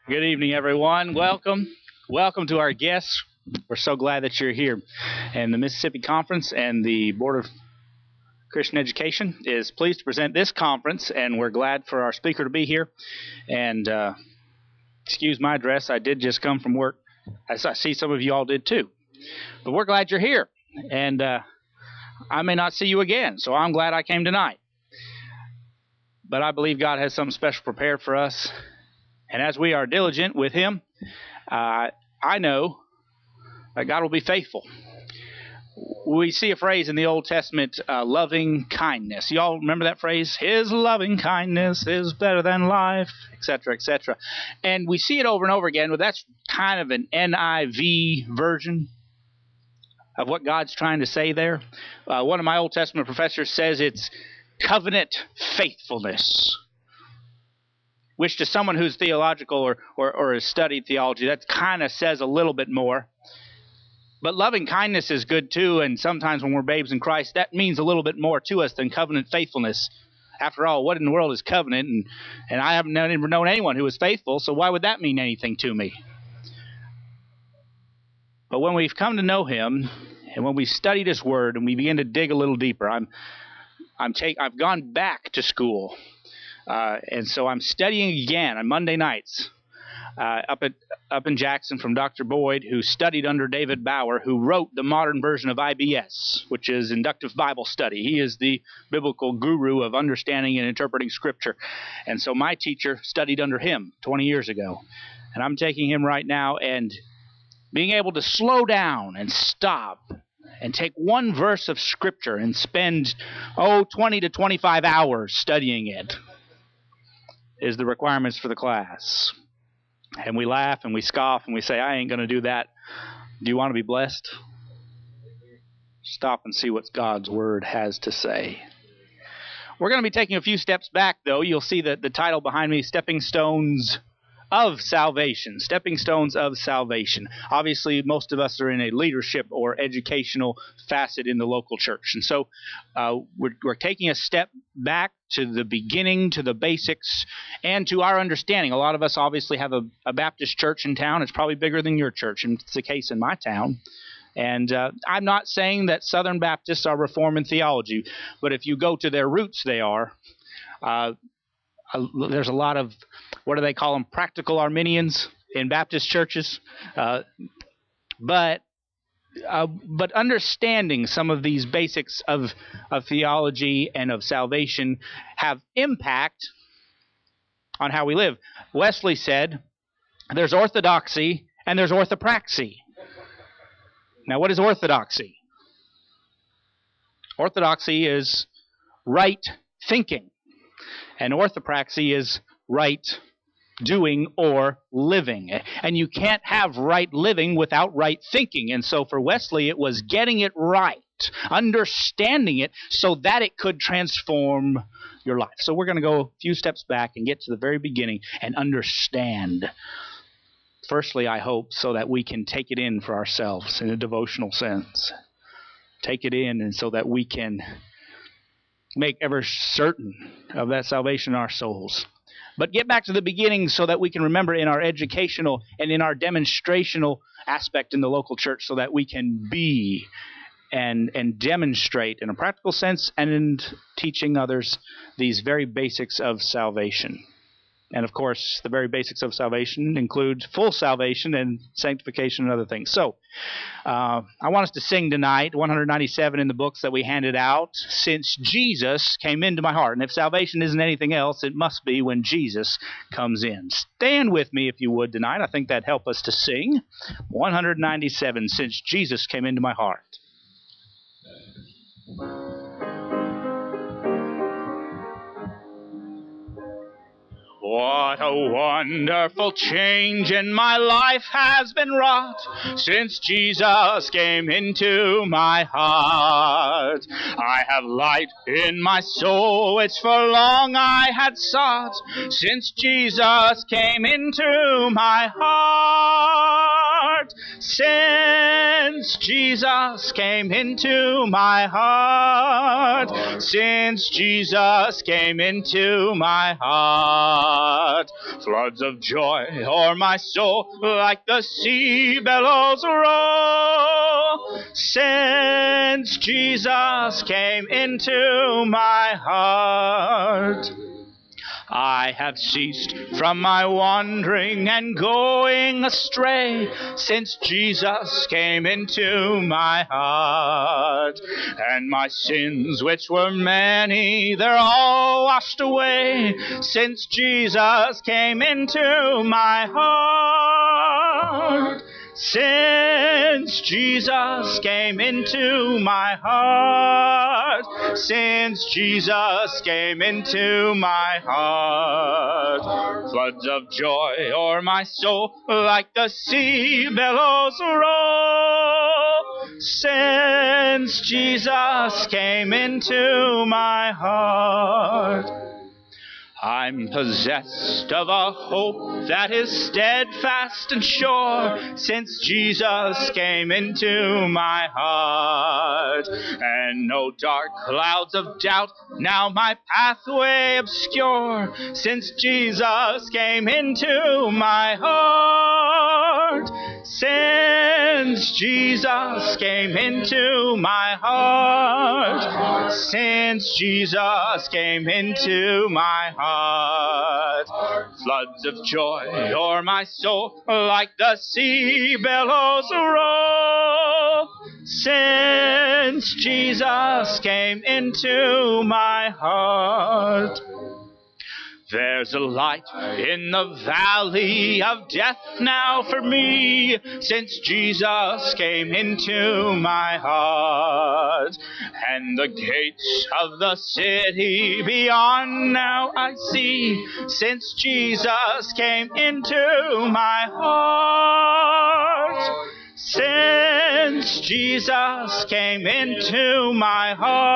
Good evening, everyone. Welcome. Welcome to our guests. We're so glad that you're here. And the Mississippi Conference and the Board of Christian Education is pleased to present this conference, and we're glad for our speaker to be here. And excuse my dress, I did just come from work. I see some of you all did too. But we're glad you're here. And I may not see you again, so I'm glad I came tonight. But I believe God has something special prepared for us. And as we are diligent with Him, I know that God will be faithful. We see a phrase in the Old Testament, loving kindness. You all remember that phrase? His loving kindness is better than life, etc., etc. And we see it over and over again, but that's kind of an NIV version of what God's trying to say there. One of my Old Testament professors says it's covenant faithfulness, which to someone who's theological or has studied theology, that kind of says a little bit more. But loving kindness is good too, and sometimes when we're babes in Christ, that means a little bit more to us than covenant faithfulness. After all, what in the world is covenant? And I haven't never known anyone who is faithful, so why would that mean anything to me? But when we've come to know Him, and when we studied His Word, and we begin to dig a little deeper, I've gone back to school. And so I'm studying again on Monday nights up in Jackson from Dr. Boyd, who studied under David Bauer, who wrote the modern version of IBS, which is Inductive Bible Study. He is the biblical guru of understanding and interpreting Scripture. And so my teacher studied under him 20 years ago. And I'm taking him right now and being able to slow down and stop and take one verse of Scripture and spend, 20 to 25 hours studying it is the requirements for the class. And we laugh and we scoff and we say, I ain't going to do that. Do you want to be blessed? Stop and see what God's Word has to say. We're going to be taking a few steps back, though. You'll see that the title behind me, Stepping Stones of Salvation. Stepping Stones of Salvation. Obviously, most of us are in a leadership or educational facet in the local church. And so we're taking a step back to the beginning, to the basics, and to our understanding. A lot of us obviously have a Baptist church in town. It's probably bigger than your church, and it's the case in my town. And I'm not saying that Southern Baptists are Reformed in theology, but if you go to their roots, they are. There's a lot of, what do they call them, practical Arminians in Baptist churches. But understanding some of these basics of theology and of salvation have impact on how we live. Wesley said, there's orthodoxy and there's orthopraxy. Now, what is orthodoxy? Orthodoxy is right thinking, and orthopraxy is right doing or living. And you can't have right living without right thinking. And so for Wesley, it was getting it right, understanding it so that it could transform your life. So we're going to go a few steps back and get to the very beginning and understand. Firstly, I hope, so that we can take it in for ourselves in a devotional sense. Take it in, and so that we can make ever certain of that salvation in our souls. But get back to the beginning so that we can remember in our educational and in our demonstrational aspect in the local church, so that we can be and demonstrate in a practical sense and in teaching others these very basics of salvation. And of course, the very basics of salvation include full salvation and sanctification and other things. So, I want us to sing tonight, 197 in the books that we handed out, Since Jesus Came Into My Heart. And if salvation isn't anything else, it must be when Jesus comes in. Stand with me if you would tonight. I think that'd help us to sing 197, Since Jesus Came Into My Heart. What a wonderful change in my life has been wrought since Jesus came into my heart. I have light in my soul which for long I had sought since Jesus came into my heart. heart. Since Jesus came into my heart. Since Jesus came into my heart. Floods of joy o'er my soul like the sea billows roll. Since Jesus came into my heart. I have ceased from my wandering and going astray, since Jesus came into my heart. And my sins, which were many, they're all washed away, since Jesus came into my heart. Since Jesus came into my heart. Since Jesus came into my heart. Floods of joy o'er my soul like the sea billows roll. Since Jesus came into my heart. I'm possessed of a hope that is steadfast and sure, since Jesus came into my heart. And no dark clouds of doubt now my pathway obscure, since Jesus came into my heart. Since Jesus came into my heart. Since Jesus came into my heart. Floods of joy o'er my soul like the sea billows roll. Since Jesus came into my heart. There's a light in the valley of death now for me, since Jesus came into my heart. And the gates of the city beyond now I see, since Jesus came into my heart. Since Jesus came into my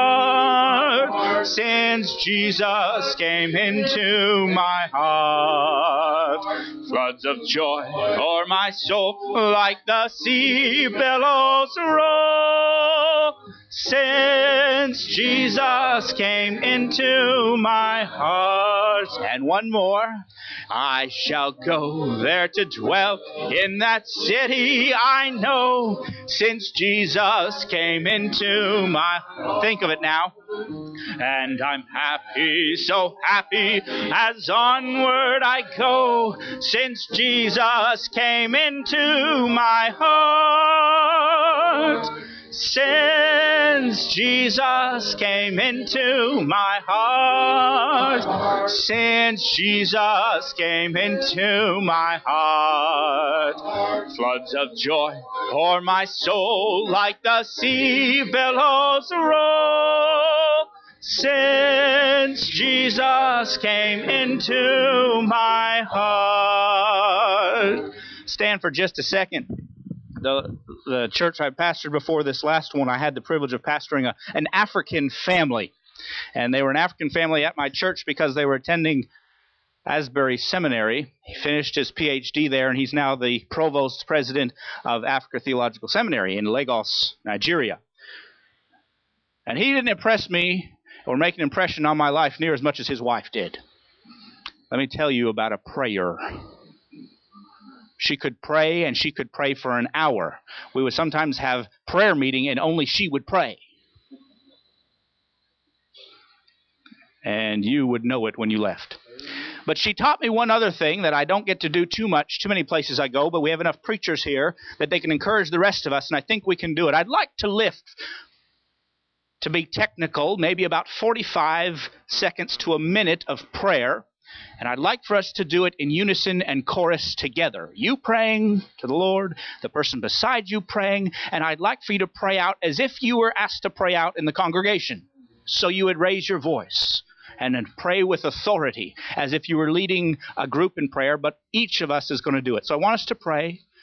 heart. Since Jesus came into my heart. Floods of joy o'er my soul like the sea billows roll. Since Jesus came into my heart. And one more. I shall go there to dwell in that city I know, since Jesus came into my... Think of it now. And I'm happy, so happy, as onward I go, since Jesus came into my heart. Since Jesus came into my heart. Since Jesus came into my heart. Floods of joy o'er my soul like the sea billows roll. Since Jesus came into my heart. Stand for just a second. The church I pastored before this last one, I had the privilege of pastoring an African family. And they were an African family at my church because they were attending Asbury Seminary. He finished his PhD there, and he's now the provost president of Africa Theological Seminary in Lagos, Nigeria. And he didn't impress me or make an impression on my life near as much as his wife did. Let me tell you about a prayer. She could pray, and she could pray for an hour. We would sometimes have prayer meeting, and only she would pray. And you would know it when you left. But she taught me one other thing that I don't get to do too many places I go, but we have enough preachers here that they can encourage the rest of us, and I think we can do it. I'd like to lift, to be technical, maybe about 45 seconds to a minute of prayer. And I'd like for us to do it in unison and chorus together. You praying to the Lord, the person beside you praying, and I'd like for you to pray out as if you were asked to pray out in the congregation. So you would raise your voice and then pray with authority as if you were leading a group in prayer, but each of us is going to do it. So I want us to pray,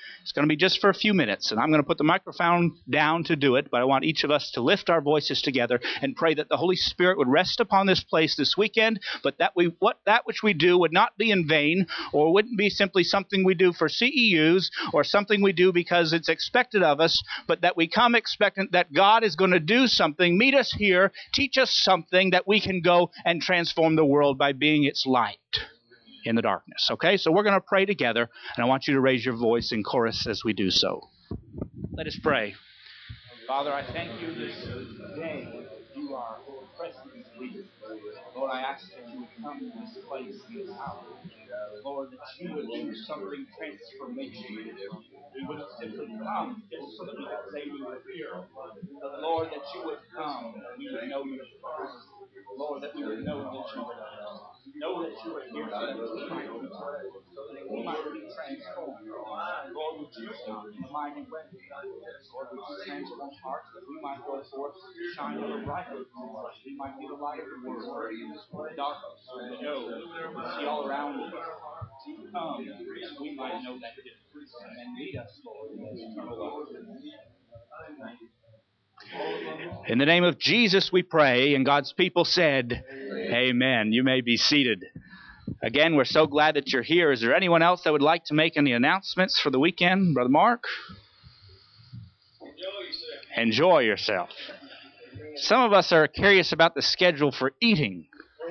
It's going to be just for a few minutes, and I'm going to put the microphone down to do it, but I want each of us to lift our voices together and pray that the Holy Spirit would rest upon this place this weekend, but that which we do would not be in vain, or wouldn't be simply something we do for CEUs or something we do because it's expected of us, but that we come expectant that God is going to do something, meet us here, teach us something that we can go and transform the world by being its light in the darkness. Okay, so we're going to pray together, and I want you to raise your voice in chorus as we do so. Let us pray. Father, I thank you this day that you are present in this week. Lord, I ask that you would come to this place, in this house. Lord, that you would do something transformational. We wouldn't simply come just so that we could say we were here, but Lord, that you would come and we would know your presence. Lord, that we would know that you would know that you are here so that we might be turned, so that we might be transformed. Lord, would you come in a mighty way? Lord, would you transform hearts that we might go forth, shine a little brighter, that we might be the light of the world. The darkness, we know, we see all around us. You come, and we might know that difference, and lead us, Lord, in this eternal life. In the name of Jesus we pray, and God's people said, Amen. You may be seated. Again, we're so glad that you're here. Is there anyone else that would like to make any announcements for the weekend? Brother Mark? Enjoy yourself. Some of us are curious about the schedule for eating.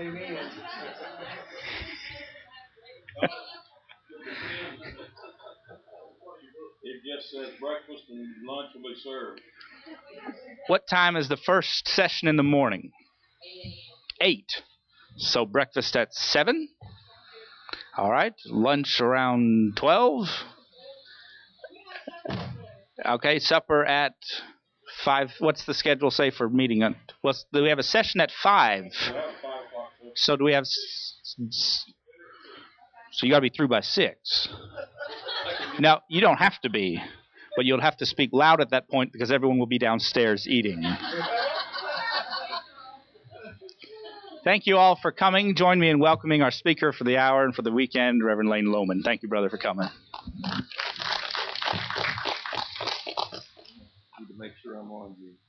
It just says breakfast and lunch will be served. What time is the first session in the morning? 8. So breakfast at 7? All right. Lunch around 12? Okay. Supper at 5. What's the schedule say for meeting? Do we have a session at 5? So do we have... So you got to be through by 6. Now, you don't have to be, but you'll have to speak loud at that point because everyone will be downstairs eating. Thank you all for coming. Join me in welcoming our speaker for the hour and for the weekend, Reverend Lane Lohman. Thank you, brother, for coming. Need to make sure I'm on you.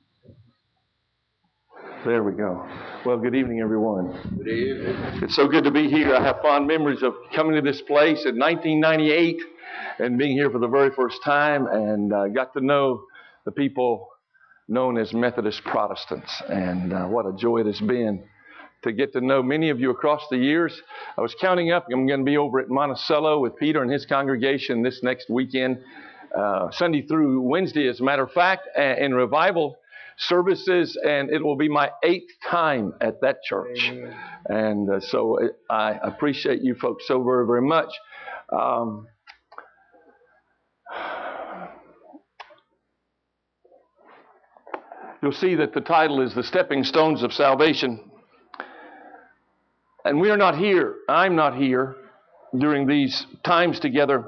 There we go. Well, good evening, everyone. Good evening. It's so good to be here. I have fond memories of coming to this place in 1998 and being here for the very first time, and got to know the people known as Methodist Protestants. And what a joy it has been to get to know many of you across the years. I was counting up. I'm going to be over at Monticello with Peter and his congregation this next weekend, Sunday through Wednesday, as a matter of fact, in revival services, and it will be my 8th time at that church. Amen. And so I appreciate you folks so very, very much. You'll see that the title is The Stepping Stones of Salvation. And we are not here, I'm not here during these times together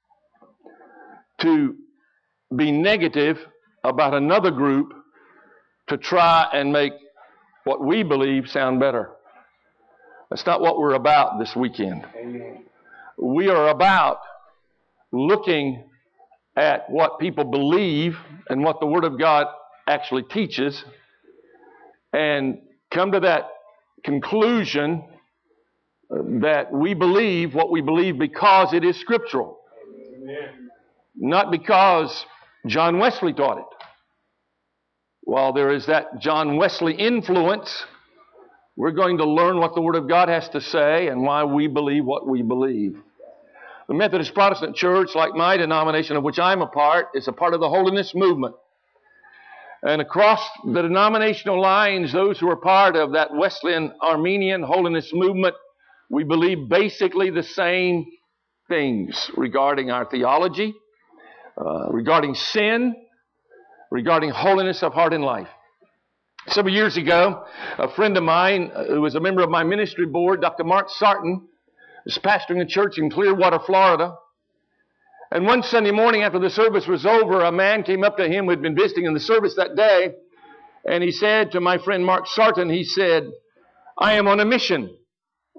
to be negative about another group to try and make what we believe sound better. That's not what we're about this weekend. Amen. We are about looking at what people believe and what the Word of God actually teaches and come to that conclusion that we believe what we believe because it is scriptural. Amen. Not because John Wesley taught it. While there is that John Wesley influence, we're going to learn what the Word of God has to say and why we believe what we believe. The Methodist Protestant Church, like my denomination of which I'm a part, is a part of the holiness movement. And across the denominational lines, those who are part of that Wesleyan Arminian holiness movement, we believe basically the same things regarding our theology, regarding sin, regarding holiness of heart and life. Several years ago, a friend of mine who was a member of my ministry board, Dr. Mark Sarton, was pastoring a church in Clearwater, Florida. And one Sunday morning after the service was over, a man came up to him who had been visiting in the service that day, and he said to my friend Mark Sarton, he said, "I am on a mission.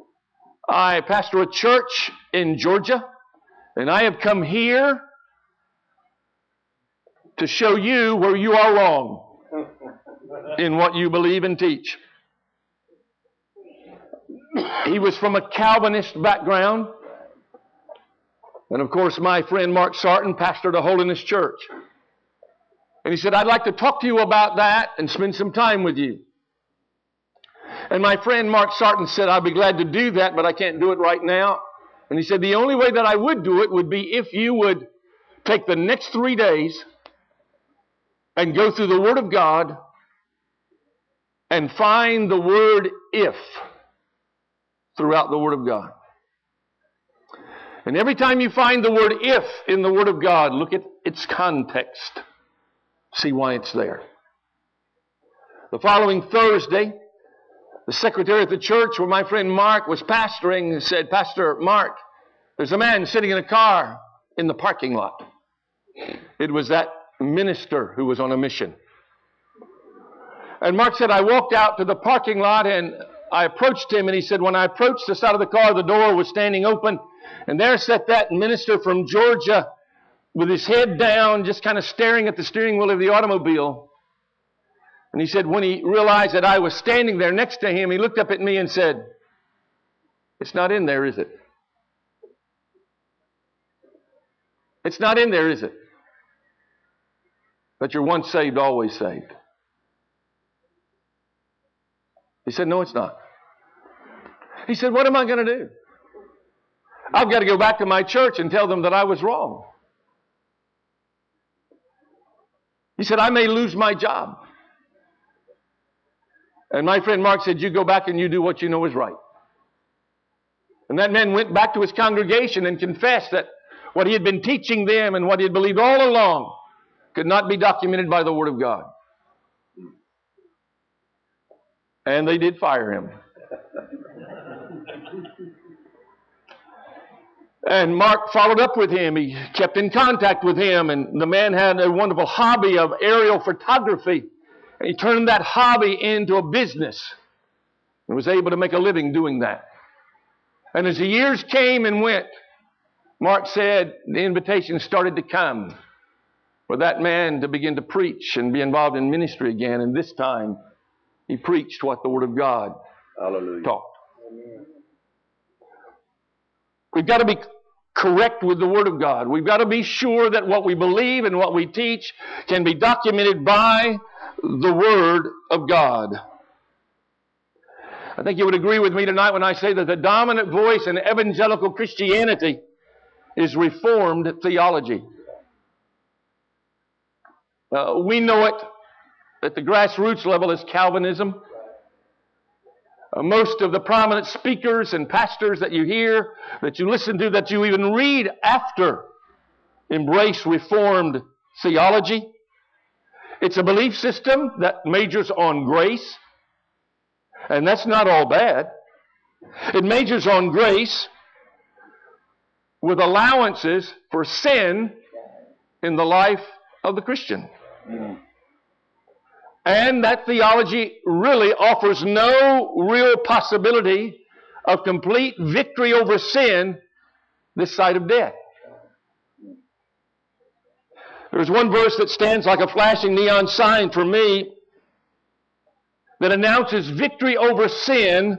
I pastor a church in Georgia, and I have come here to show you where you are wrong in what you believe and teach. He was from a Calvinist background. And of course, my friend Mark Sarton pastored a Holiness Church. And he said, I'd like to talk to you about that and spend some time with you. And my friend Mark Sarton said, I'll be glad to do that, but I can't do it right now. And he said, the only way that I would do it would be if you would take the next 3 days and go through the Word of God and find the word if throughout the Word of God. And every time you find the word if in the Word of God, look at its context. See why it's there. The following Thursday, the secretary at the church where my friend Mark was pastoring said, Pastor Mark, there's a man sitting in a car in the parking lot. It was that minister who was on a mission. And Mark said, I walked out to the parking lot and I approached him, and he said, when I approached the side of the car, the door was standing open, and there sat that minister from Georgia with his head down, just kind of staring at the steering wheel of the automobile. And he said, when he realized that I was standing there next to him, he looked up at me and said, it's not in there, is it? It's not in there, is it? That you're once saved, always saved. He said, no, it's not. He said, what am I going to do? I've got to go back to my church and tell them that I was wrong. He said, I may lose my job. And my friend Mark said, you go back and you do what you know is right. And that man went back to his congregation and confessed that what he had been teaching them and what he had believed all along could not be documented by the Word of God. And they did fire him. And Mark followed up with him. He kept in contact with him. And the man had a wonderful hobby of aerial photography. And he turned that hobby into a business. And was able to make a living doing that. And as the years came and went, Mark said the invitation started to come for that man to begin to preach and be involved in ministry again. And this time, he preached what the Word of God taught. Amen. We've got to be correct with the Word of God. We've got to be sure that what we believe and what we teach can be documented by the Word of God. I think you would agree with me tonight when I say that the dominant voice in evangelical Christianity is Reformed theology. We know it at the grassroots level as Calvinism. Most of the prominent speakers and pastors that you hear, that you listen to, that you even read after, embrace Reformed theology. It's a belief system that majors on grace. And that's not all bad. It majors on grace with allowances for sin in the life of the Christian. And that theology really offers no real possibility of complete victory over sin this side of death. There's one verse that stands like a flashing neon sign for me that announces victory over sin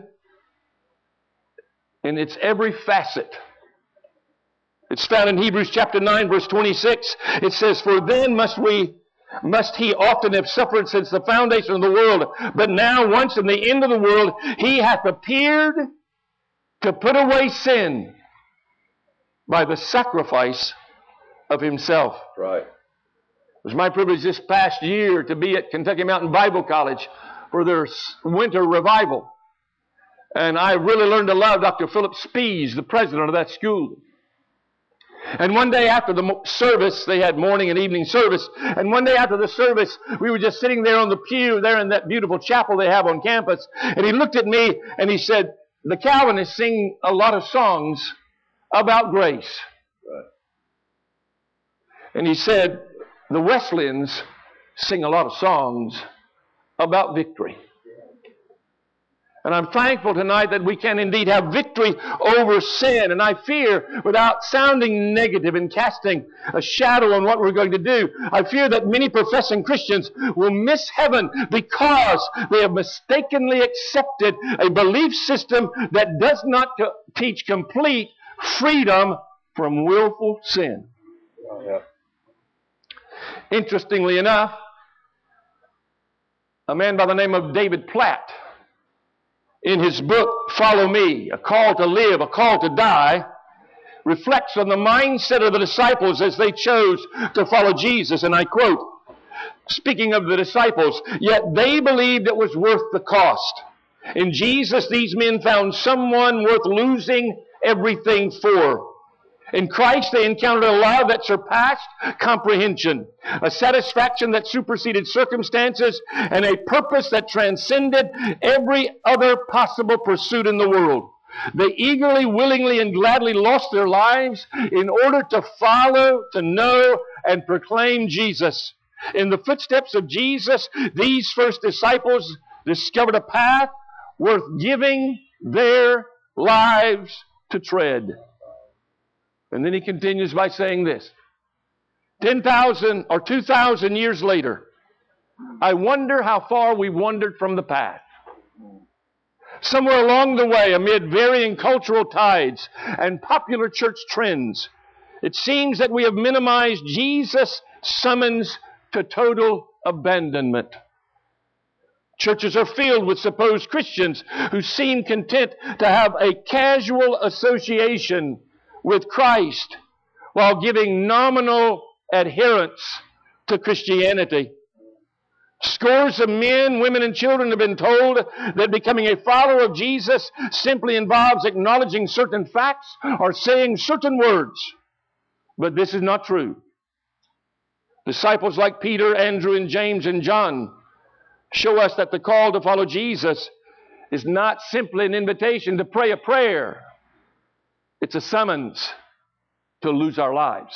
in its every facet. It's found in Hebrews chapter 9, verse 26. It says, for then must he often have suffered since the foundation of the world. But now, once in the end of the world, he hath appeared to put away sin by the sacrifice of himself. Right. It was my privilege this past year to be at Kentucky Mountain Bible College for their winter revival. And I really learned to love Dr. Philip Spees, the president of that school. And one day after the service, they had morning and evening service. And one day after the service, we were just sitting there on the pew there in that beautiful chapel they have on campus. And he looked at me and he said, the Calvinists sing a lot of songs about grace. Right. And he said, the Wesleyans sing a lot of songs about victory. And I'm thankful tonight that we can indeed have victory over sin. And I fear, without sounding negative and casting a shadow on what we're going to do, I fear that many professing Christians will miss heaven because they have mistakenly accepted a belief system that does not teach complete freedom from willful sin. Interestingly enough, a man by the name of David Platt, in his book, Follow Me, A Call to Live, A Call to Die, reflects on the mindset of the disciples as they chose to follow Jesus. And I quote, speaking of the disciples, "Yet they believed it was worth the cost. In Jesus, these men found someone worth losing everything for. In Christ, they encountered a love that surpassed comprehension, a satisfaction that superseded circumstances, and a purpose that transcended every other possible pursuit in the world. They eagerly, willingly, and gladly lost their lives in order to follow, to know, and proclaim Jesus. In the footsteps of Jesus, these first disciples discovered a path worth giving their lives to tread." And then he continues by saying this, 10,000 or 2,000 years later, I wonder how far we've wandered from the path. Somewhere along the way, amid varying cultural tides and popular church trends, it seems that we have minimized Jesus' summons to total abandonment. Churches are filled with supposed Christians who seem content to have a casual association with Christ while giving nominal adherence to Christianity. Scores of men, women, and children have been told that becoming a follower of Jesus simply involves acknowledging certain facts or saying certain words. But this is not true. Disciples like Peter, Andrew, and James, and John show us that the call to follow Jesus is not simply an invitation to pray a prayer. It's a summons to lose our lives.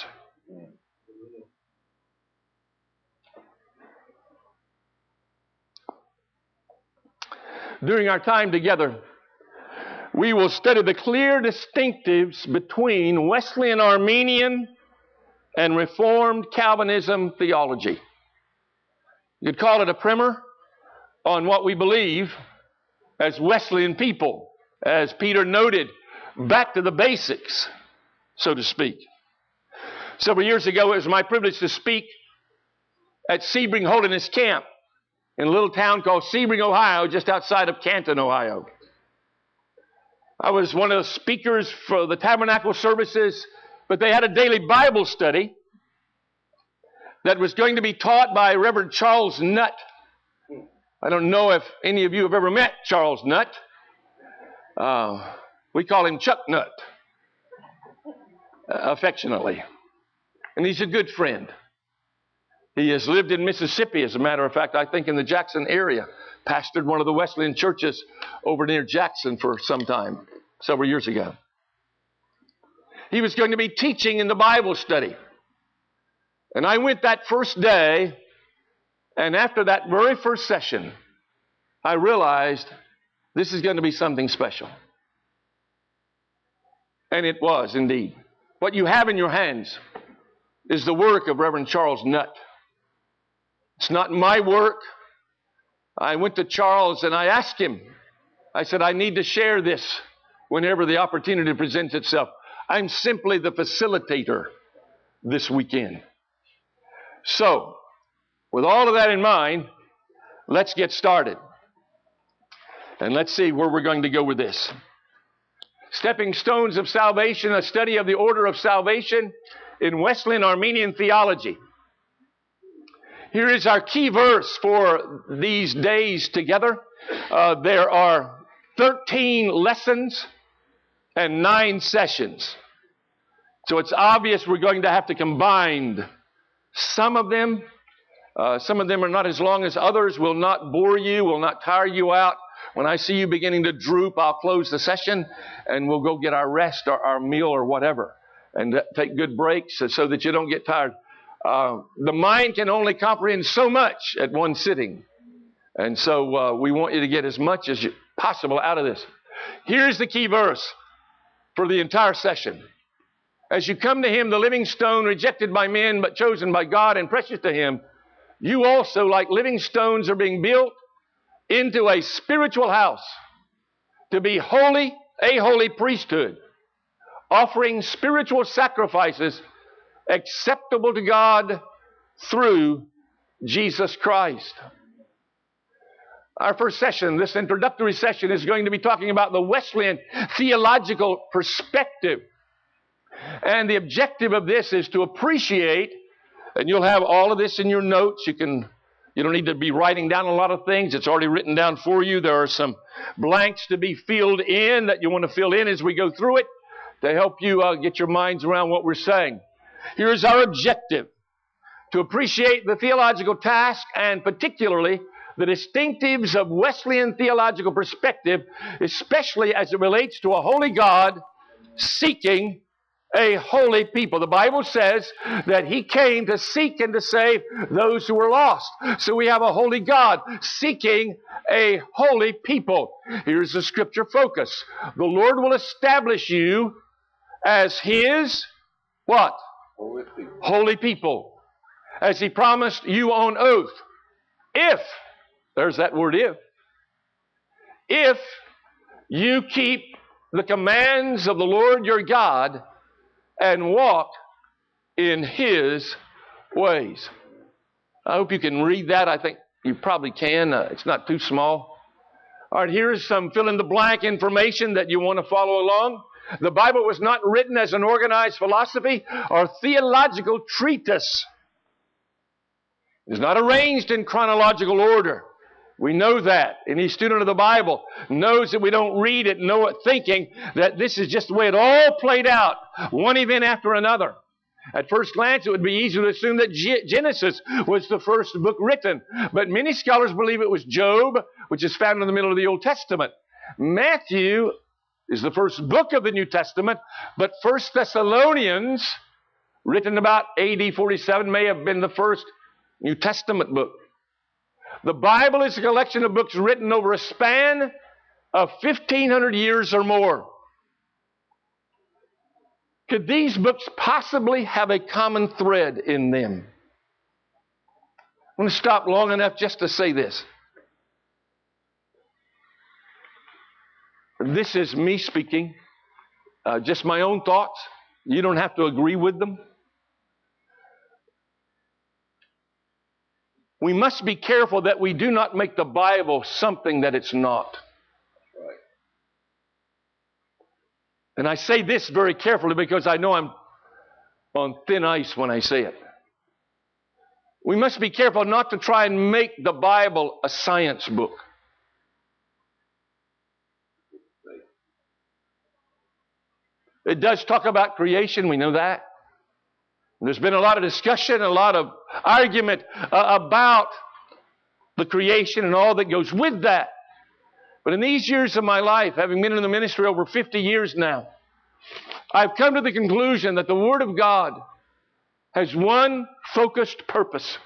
During our time together, we will study the clear distinctives between Wesleyan Arminian and Reformed Calvinism theology. You could call it a primer on what we believe as Wesleyan people, as Peter noted, back to the basics, so to speak. Several years ago, it was my privilege to speak at Sebring Holiness Camp in a little town called Sebring, Ohio, just outside of Canton, Ohio. I was one of the speakers for the tabernacle services, but they had a daily Bible study that was going to be taught by Reverend Charles Nutt. I don't know if any of you have ever met Charles Nutt. We call him Chuck Nutt, affectionately. And he's a good friend. He has lived in Mississippi, as a matter of fact, I think in the Jackson area. Pastored one of the Wesleyan churches over near Jackson for some time, several years ago. He was going to be teaching in the Bible study. And I went that first day, and after that very first session, I realized this is going to be something special. And it was indeed. What you have in your hands is the work of Reverend Charles Nutt. It's not my work. I went to Charles and I asked him, I said, I need to share this whenever the opportunity presents itself. I'm simply the facilitator this weekend. So, with all of that in mind, let's get started. And let's see where we're going to go with this. Stepping Stones of Salvation, a study of the order of salvation in Wesleyan Arminian theology. Here is our key verse for these days together. There are 13 lessons and 9 sessions. So it's obvious we're going to have to combine some of them. Some of them are not as long as others, will not bore you, will not tire you out. When I see you beginning to droop, I'll close the session and we'll go get our rest or our meal or whatever and take good breaks so that you don't get tired. The mind can only comprehend so much at one sitting. And so we want you to get as much as possible out of this. Here's the key verse for the entire session. As you come to him, the living stone, rejected by men, but chosen by God and precious to him, you also, like living stones, are being built into a spiritual house to be holy, a holy priesthood, offering spiritual sacrifices acceptable to God through Jesus Christ. Our first session, this introductory session, is going to be talking about the Wesleyan theological perspective. And the objective of this is to appreciate, and you'll have all of this in your notes. You don't need to be writing down a lot of things. It's already written down for you. There are some blanks to be filled in that you want to fill in as we go through it to help you get your minds around what we're saying. Here's our objective: to appreciate the theological task and particularly the distinctives of Wesleyan theological perspective, especially as it relates to a holy God seeking a holy people. The Bible says that he came to seek and to save those who were lost. So we have a holy God seeking a holy people. Here's the scripture focus. The Lord will establish you as his what? Holy people. Holy people. As he promised you on oath. If, there's that word if you keep the commands of the Lord your God and walk in his ways. I hope you can read that. I think you probably can. It's not too small. All right, here's some fill-in-the-blank information that you want to follow along. The Bible was not written as an organized philosophy or theological treatise. It is not arranged in chronological order. We know that. Any student of the Bible knows that we don't read it and know it thinking that this is just the way it all played out, one event after another. At first glance, it would be easy to assume that Genesis was the first book written. But many scholars believe it was Job, which is found in the middle of the Old Testament. Matthew is the first book of the New Testament, but 1 Thessalonians, written about AD 47, may have been the first New Testament book. The Bible is a collection of books written over a span of 1,500 years or more. Could these books possibly have a common thread in them? I'm going to stop long enough just to say this. This is me speaking, just my own thoughts. You don't have to agree with them. We must be careful that we do not make the Bible something that it's not. Right. And I say this very carefully because I know I'm on thin ice when I say it. We must be careful not to try and make the Bible a science book. It does talk about creation, we know that. There's been a lot of discussion, a lot of argument about the creation and all that goes with that. But in these years of my life, having been in the ministry over 50 years now, I've come to the conclusion that the Word of God has one focused purpose.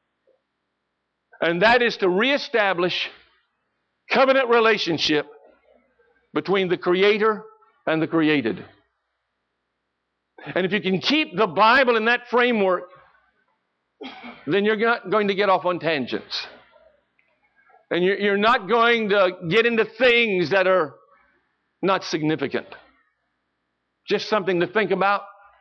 And that is to reestablish covenant relationship between the Creator and the created. And if you can keep the Bible in that framework, then you're not going to get off on tangents. And you're not going to get into things that are not significant. Just something to think about.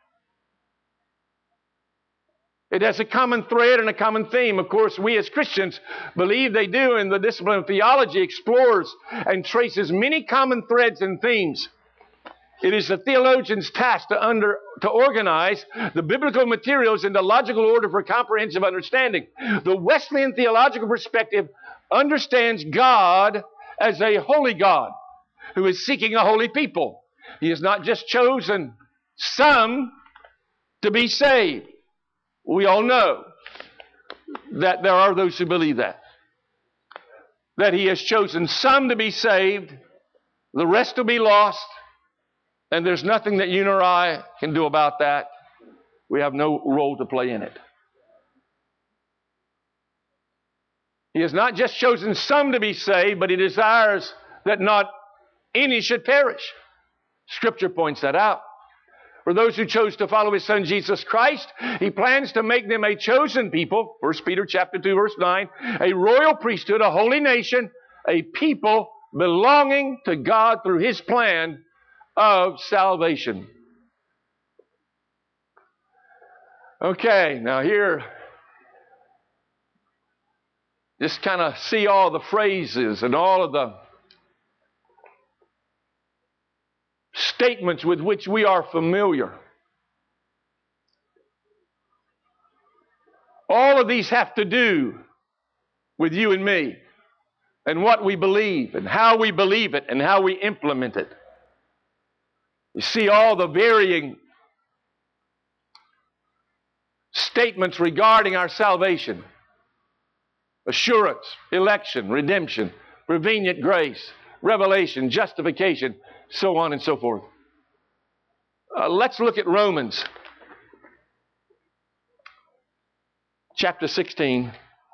It has a common thread and a common theme. Of course, we as Christians believe they do, and the discipline of theology explores and traces many common threads and themes. It is the theologian's task to organize the biblical materials into logical order for comprehensive understanding. The Wesleyan theological perspective understands God as a holy God who is seeking a holy people. He has not just chosen some to be saved. We all know that there are those who believe that. That He has chosen some to be saved, the rest will be lost. And there's nothing that you nor I can do about that. We have no role to play in it. He has not just chosen some to be saved, but He desires that not any should perish. Scripture points that out. For those who chose to follow His Son Jesus Christ, He plans to make them a chosen people, 1 Peter chapter 2, verse 9, a royal priesthood, a holy nation, a people belonging to God through His plan of salvation. Okay, now here, just kind of see all the phrases and all of the statements with which we are familiar. All of these have to do with you and me and what we believe and how we believe it and how we implement it. You see all the varying statements regarding our salvation: assurance, election, redemption, prevenient grace, revelation, justification, so on and so forth. Let's look at Romans chapter 16.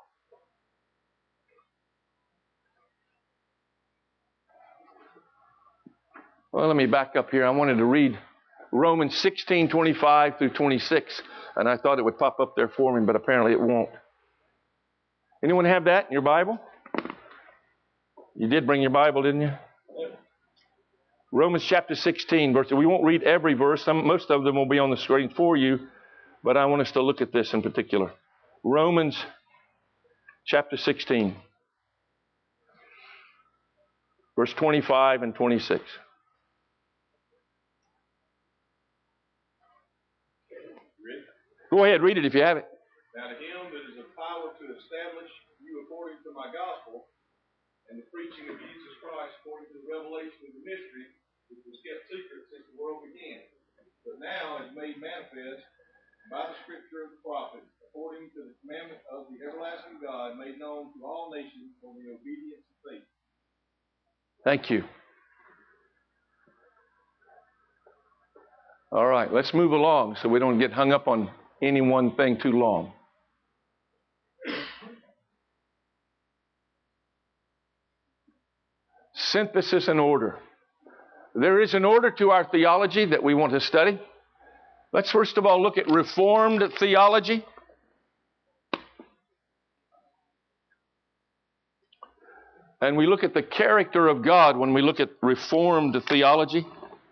Well, let me back up here. I wanted to read Romans 16:25 through 26, and I thought it would pop up there for me, but apparently it won't. Anyone have that in your Bible? You did bring your Bible, didn't you? Romans chapter 16, verse. We won't read every verse. Most of them will be on the screen for you, but I want us to look at this in particular. Romans chapter 16, verse 25 and 26. Go ahead, read it if you have it. Now to Him that is of power to establish you according to my gospel, and the preaching of Jesus Christ according to the revelation of the mystery, which was kept secret since the world began, but now is made manifest by the Scripture of the prophets, according to the commandment of the everlasting God, made known to all nations for the obedience of faith. Thank you. All right, let's move along so we don't get hung up on any one thing too long. Synthesis and order. There is an order to our theology that we want to study. Let's first of all look at Reformed theology. And we look at the character of God when we look at Reformed theology.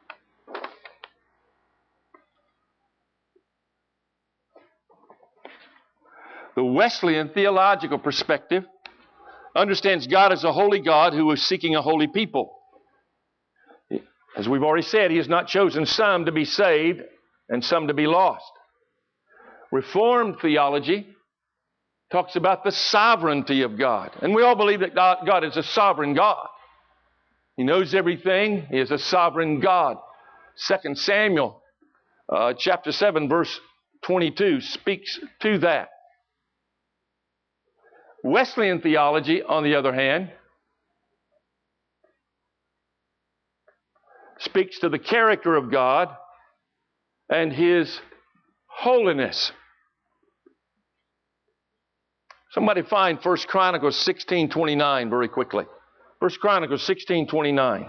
The Wesleyan theological perspective understands God as a holy God who is seeking a holy people. As we've already said, He has not chosen some to be saved and some to be lost. Reformed theology talks about the sovereignty of God. And we all believe that God is a sovereign God. He knows everything. He is a sovereign God. 2 Samuel chapter 7, verse 22 speaks to that. Wesleyan theology, on the other hand, speaks to the character of God and His holiness. Somebody find 1 Chronicles 16:29 very quickly. 1 Chronicles 16:29.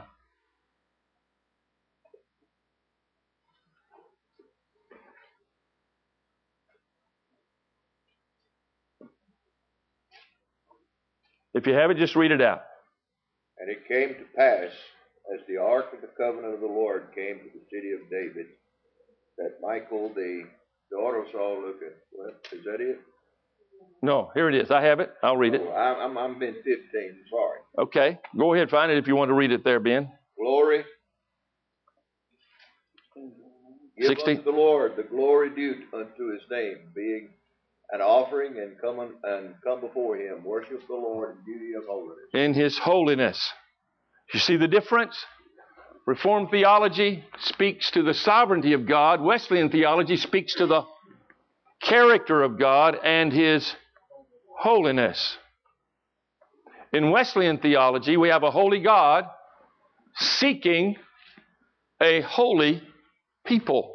If you have it, just read it out. And it came to pass, as the ark of the covenant of the Lord came to the city of David, that Michal, the daughter of Saul, looked at. Well, is that it? No, here it is. I have it. I'll read it. Oh, I'm in 15. Sorry. Okay. Go ahead. Find it if you want to read it there, Ben. Glory. Give 16. unto the Lord the glory due unto His name, being an offering, and come before Him. Worship the Lord in beauty of holiness. In His holiness. You see the difference? Reformed theology speaks to the sovereignty of God. Wesleyan theology speaks to the character of God and His holiness. In Wesleyan theology, we have a holy God seeking a holy people.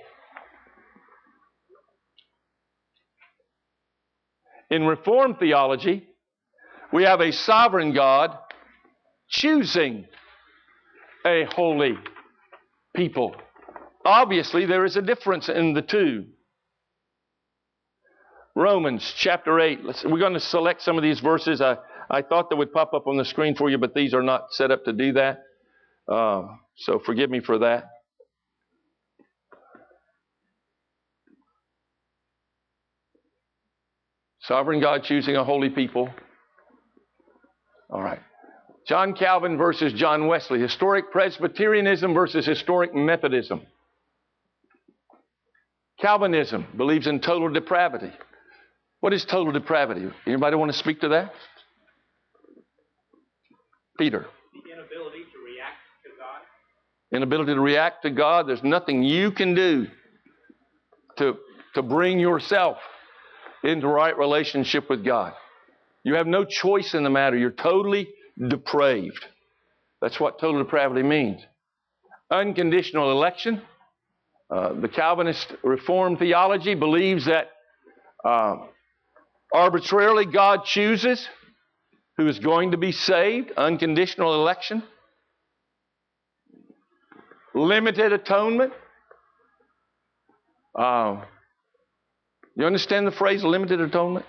In Reformed theology, we have a sovereign God choosing a holy people. Obviously, there is a difference in the two. Romans chapter 8. We're going to select some of these verses. I thought they would pop up on the screen for you, but these are not set up to do that. So forgive me for that. Sovereign God choosing a holy people. All right. John Calvin versus John Wesley. Historic Presbyterianism versus historic Methodism. Calvinism believes in total depravity. What is total depravity? Anybody want to speak to that? Peter. The inability to react to God. Inability to react to God. There's nothing you can do to bring yourself into right relationship with God. You have no choice in the matter. You're totally depraved. That's what total depravity means. Unconditional election. The Calvinist Reformed theology believes that arbitrarily God chooses who is going to be saved. Unconditional election. Limited atonement. You understand the phrase limited atonement?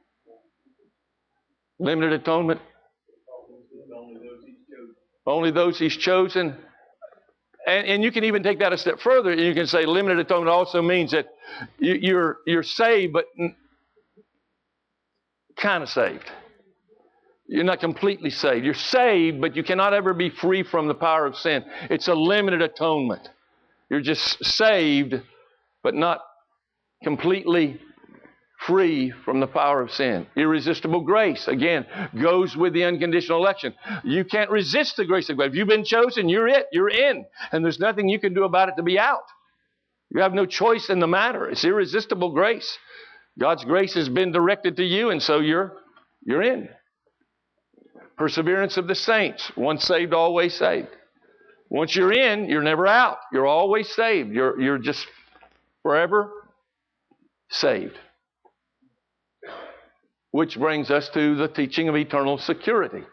Limited atonement. Only those He's chosen. And you can even take that a step further. You can say limited atonement also means that you're saved, but kind of saved. You're not completely saved. You're saved, but you cannot ever be free from the power of sin. It's a limited atonement. You're just saved, but not completely free from the power of sin. Irresistible grace, again, goes with the unconditional election. You can't resist the grace of God. If you've been chosen, you're it. You're in. And there's nothing you can do about it to be out. You have no choice in the matter. It's irresistible grace. God's grace has been directed to you, and so you're in. Perseverance of the saints. Once saved, always saved. Once you're in, you're never out. You're always saved. You're just forever saved. Which brings us to the teaching of eternal security.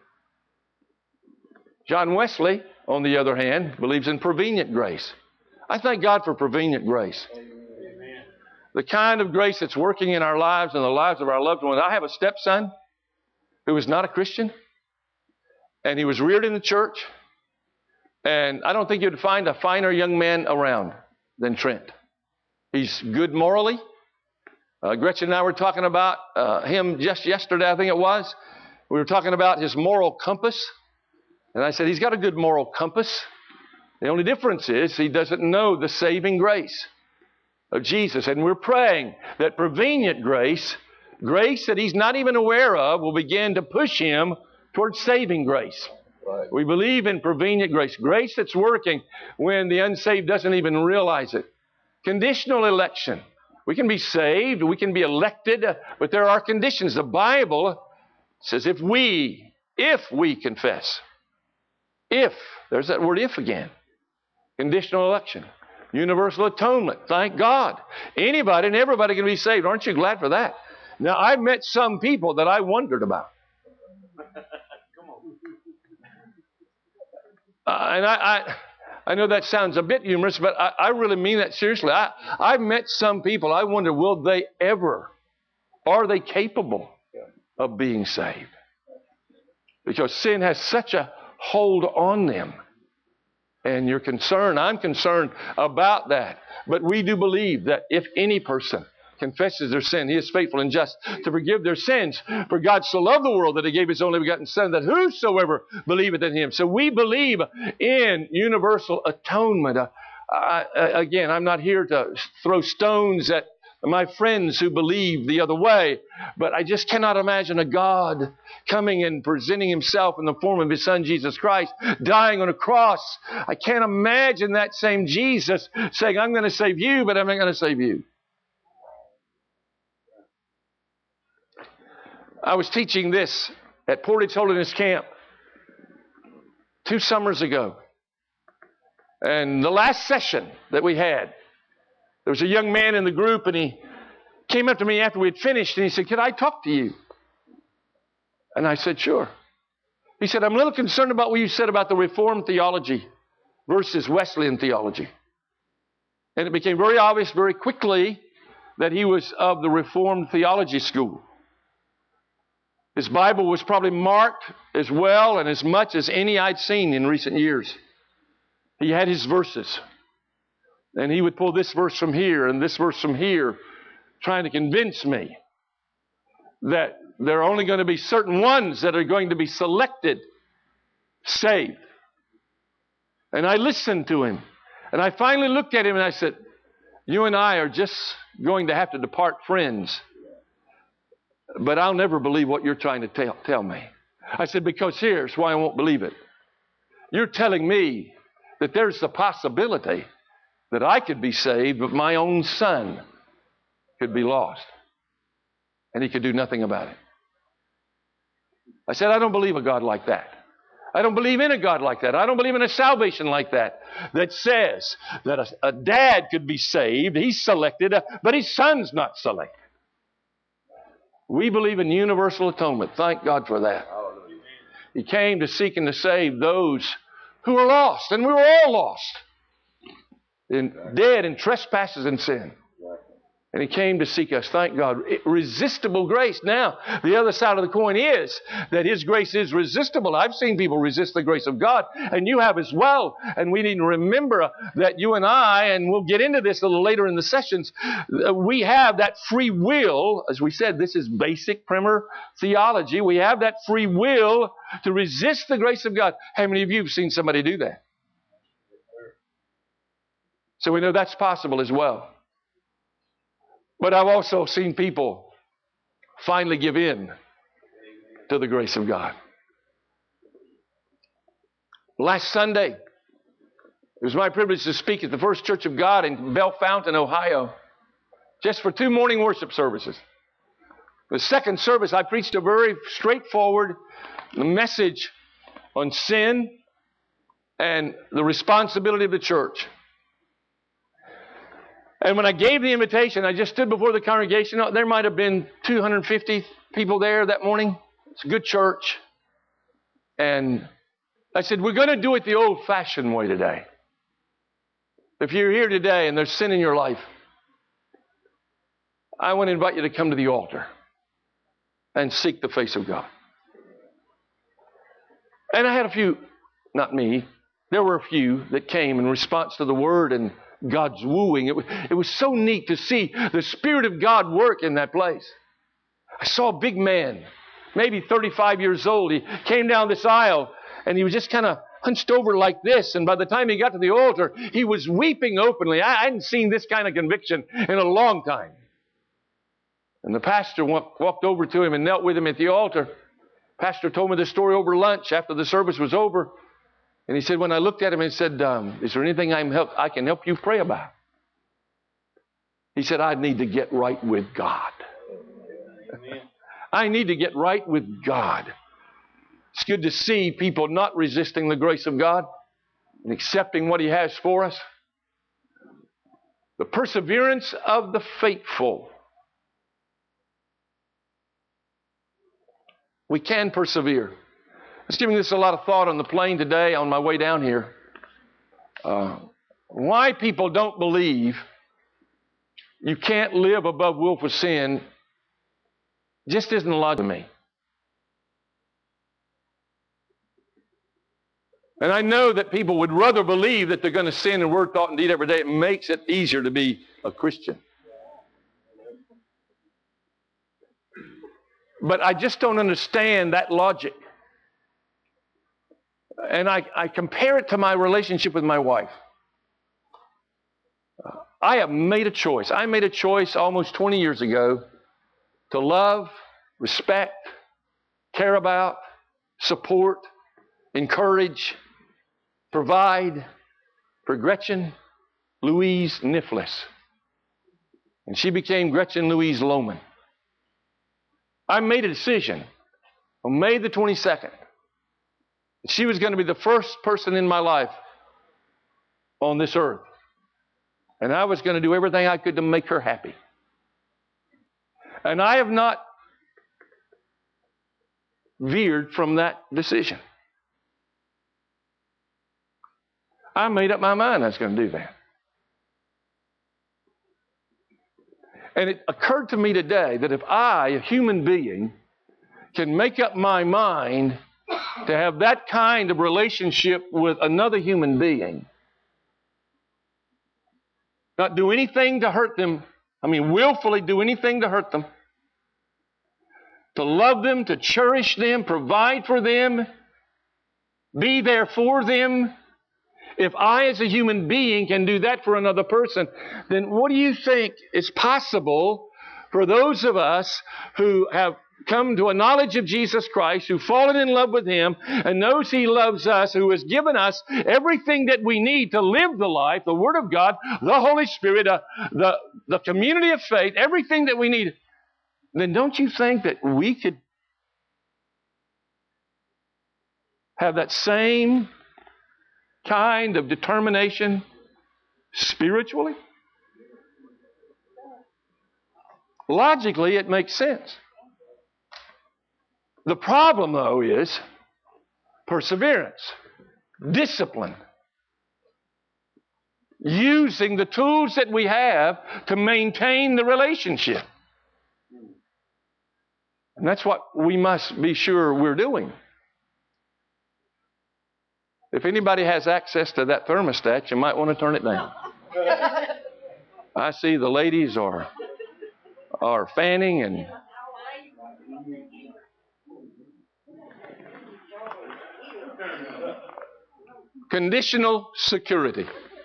John Wesley, on the other hand, believes in prevenient grace. I thank God for prevenient grace. Amen. The kind of grace that's working in our lives and the lives of our loved ones. I have a stepson who is not a Christian, and he was reared in the church, and I don't think you'd find a finer young man around than Trent. He's good morally. Gretchen and I were talking about him just yesterday, I think it was. We were talking about his moral compass. And I said, he's got a good moral compass. The only difference is he doesn't know the saving grace of Jesus. And we're praying that prevenient grace, grace that he's not even aware of, will begin to push him towards saving grace. Right. We believe in prevenient grace. Grace that's working when the unsaved doesn't even realize it. Conditional election. We can be saved, we can be elected, but there are conditions. The Bible says if we confess, there's that word if again. Conditional election. Universal atonement. Thank God. Anybody and everybody can be saved. Aren't you glad for that? Now, I've met some people that I wondered about. And I know that sounds a bit humorous, but I really mean that seriously. I've met some people, I wonder, are they capable of being saved? Because sin has such a hold on them. And you're concerned, I'm concerned about that. But we do believe that if any person confesses their sin, He is faithful and just to forgive their sins. For God so loved the world that He gave His only begotten Son, that whosoever believeth in Him. So we believe in universal atonement. Again, I'm not here to throw stones at my friends who believe the other way, but I just cannot imagine a God coming and presenting Himself in the form of His Son, Jesus Christ, dying on a cross. I can't imagine that same Jesus saying, I'm going to save you, but I'm not going to save you. I was teaching this at Portage Holiness Camp 2 summers ago. And the last session that we had, there was a young man in the group, and he came up to me after we had finished, and he said, "Could I talk to you?" And I said, "Sure." He said, "I'm a little concerned about what you said about the Reformed theology versus Wesleyan theology. And it became very obvious very quickly that he was of the Reformed theology school. His Bible was probably marked as well and as much as any I'd seen in recent years. He had his verses. And he would pull this verse from here and this verse from here, trying to convince me that there are only going to be certain ones that are going to be selected, saved. And I listened to him. And I finally looked at him and I said, you and I are just going to have to depart friends. But I'll never believe what you're trying to tell me. I said, because here's why I won't believe it. You're telling me that there's the possibility that I could be saved, but my own son could be lost. And he could do nothing about it. I said, I don't believe a God like that. I don't believe in a God like that. I don't believe in a salvation like that, that says that a dad could be saved, he's selected, but his son's not selected. We believe in universal atonement. Thank God for that. He came to seek and to save those who are lost, and we were all lost, dead in trespasses and sin. And he came to seek us. Thank God. Irresistible grace. Now, the other side of the coin is that his grace is resistible. I've seen people resist the grace of God, and you have as well. And we need to remember that you and I, and we'll get into this a little later in the sessions, we have that free will. As we said, this is basic primer theology. We have that free will to resist the grace of God. How many of you have seen somebody do that? So we know that's possible as well. But I've also seen people finally give in to the grace of God. Last Sunday, it was my privilege to speak at the First Church of God in Bellefontaine, Ohio, just for 2 morning worship services. The second service, I preached a very straightforward message on sin and the responsibility of the church. And when I gave the invitation, I just stood before the congregation. There might have been 250 people there that morning. It's a good church. And I said, we're going to do it the old-fashioned way today. If you're here today and there's sin in your life, I want to invite you to come to the altar and seek the face of God. And I had a few, not me, there were a few that came in response to the word and God's wooing. It was so neat to see the Spirit of God work in that place. I saw a big man, maybe 35 years old. He came down this aisle and he was just kind of hunched over like this. And by the time he got to the altar, he was weeping openly. I hadn't seen this kind of conviction in a long time. And the pastor walked over to him and knelt with him at the altar. Pastor told me the story over lunch after the service was over. And he said, when I looked at him and said, is there anything I can help you pray about? He said, I need to get right with God. I need to get right with God. It's good to see people not resisting the grace of God and accepting what He has for us. The perseverance of the faithful. We can persevere. I was giving this a lot of thought on the plane today on my way down here. Why people don't believe you can't live above willful sin just isn't logical to me. And I know that people would rather believe that they're going to sin in word, thought, and deed every day. It makes it easier to be a Christian. But I just don't understand that logic. And I compare it to my relationship with my wife. I have made a choice. I made a choice almost 20 years ago to love, respect, care about, support, encourage, provide for Gretchen Louise Niffless. And she became Gretchen Louise Lohman. I made a decision on May the 22nd. She was going to be the first person in my life on this earth. And I was going to do everything I could to make her happy. And I have not veered from that decision. I made up my mind I was going to do that. And it occurred to me today that if I, a human being, can make up my mind to have that kind of relationship with another human being, not do anything to hurt them, willfully do anything to hurt them, to love them, to cherish them, provide for them, be there for them. If I, as a human being, can do that for another person, then what do you think is possible for those of us who have come to a knowledge of Jesus Christ, who've fallen in love with Him, and knows He loves us, who has given us everything that we need to live the life, the Word of God, the Holy Spirit, the community of faith, everything that we need, then don't you think that we could have that same kind of determination spiritually? Logically, it makes sense. The problem, though, is perseverance, discipline, using the tools that we have to maintain the relationship. And that's what we must be sure we're doing. If anybody has access to that thermostat, you might want to turn it down. I see the ladies are fanning and conditional security.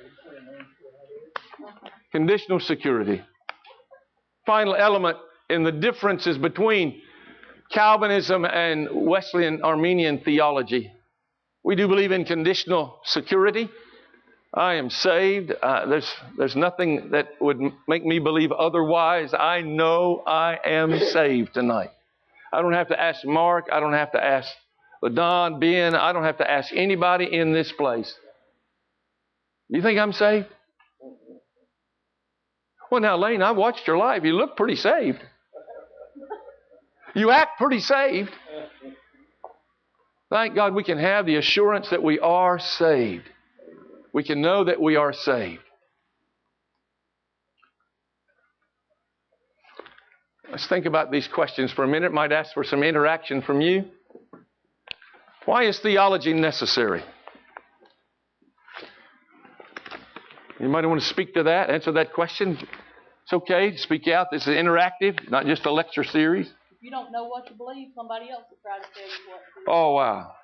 Conditional security. Final element in the differences between Calvinism and Wesleyan Arminian theology. We do believe in conditional security. I am saved. There's nothing that would make me believe otherwise. I know I am saved tonight. I don't have to ask Mark. I don't have to ask LaDon, Ben. I don't have to ask anybody in this place. You think I'm saved? Well, now, Lane, I watched your life. You look pretty saved. You act pretty saved. Thank God we can have the assurance that we are saved. We can know that we are saved. Let's think about these questions for a minute. Might ask for some interaction from you. Why is theology necessary? You might want to speak to that, answer that question. It's okay, speak out. This is interactive, not just a lecture series. If you don't know what to believe, somebody else will try to tell you what to believe. Oh, wow.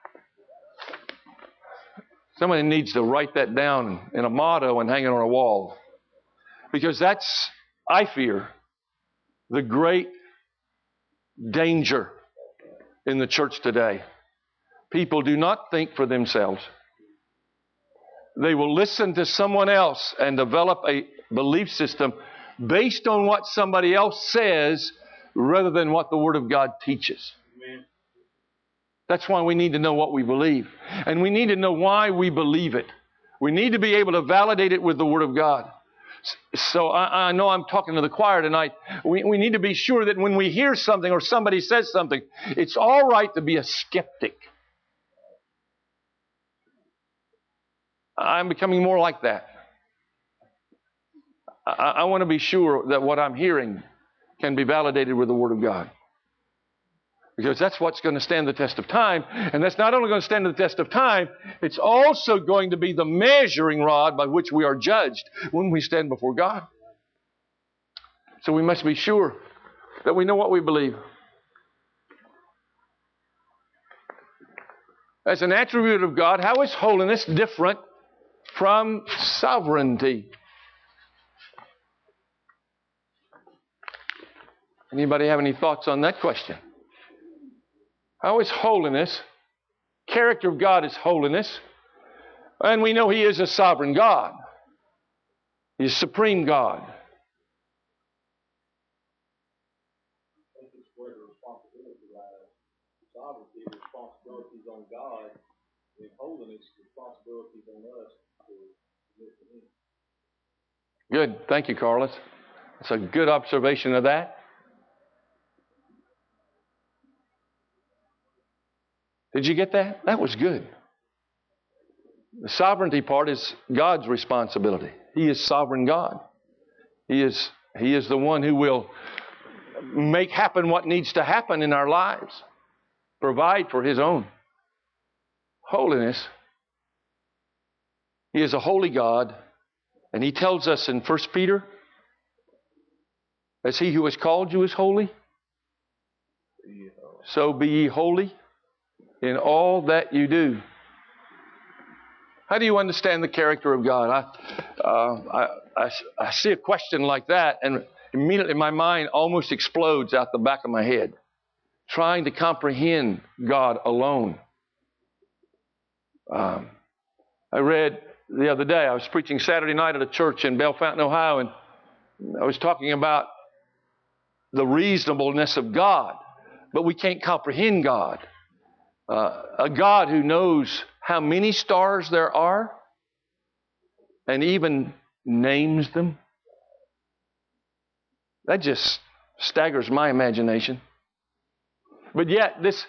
Somebody needs to write that down in a motto and hang it on a wall. Because that's, I fear, the great danger in the church today. People do not think for themselves. They will listen to someone else and develop a belief system based on what somebody else says rather than what the Word of God teaches. Amen. That's why we need to know what we believe. And we need to know why we believe it. We need to be able to validate it with the Word of God. So I know I'm talking to the choir tonight. We need to be sure that when we hear something or somebody says something, it's all right to be a skeptic. I'm becoming more like that. I want to be sure that what I'm hearing can be validated with the Word of God. Because that's what's going to stand the test of time. And that's not only going to stand the test of time, it's also going to be the measuring rod by which we are judged when we stand before God. So we must be sure that we know what we believe. As an attribute of God, how is holiness different from sovereignty? Anybody have any thoughts on that question? How is holiness? Character of God is holiness. And we know He is a sovereign God. He's supreme God. I think it's where the responsibility lies. Sovereignty, the responsibility is on God. And holiness, the responsibility is on us to submit to Him. Good. Thank you, Carlos. That's a good observation of that. Did you get that? That was good. The sovereignty part is God's responsibility. He is sovereign God. He is the one who will make happen what needs to happen in our lives. Provide for His own. Holiness. He is a holy God. And He tells us in 1 Peter, as He who has called you is holy, so be ye holy in all that you do. How do you understand the character of God? I see a question like that, and immediately my mind almost explodes out the back of my head, trying to comprehend God alone. I read the other day, I was preaching Saturday night at a church in Bellefontaine, Ohio, and I was talking about the reasonableness of God, but we can't comprehend God. A God who knows how many stars there are and even names them. That just staggers my imagination. But yet this